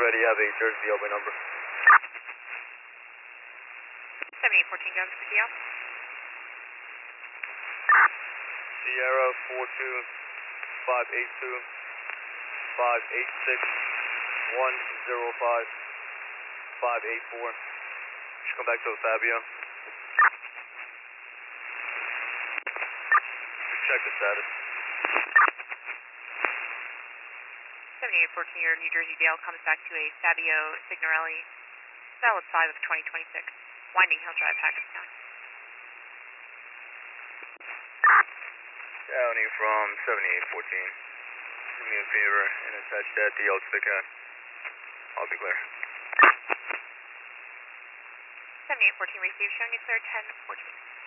ready, have a Jersey Elbow number. 7814 Guns for DL. Sierra 42582 586 105 584. Just come back to Fabio. Just check the status. 7814, your New Jersey Dale comes back to a Fabio Signorelli, valid 5 of 2026, Winding Hill Drive, Hackettstown. County from 7814. Do me a favor and attach that DL to the cat. I'll be clear. 7814 received, showing you clear 1014.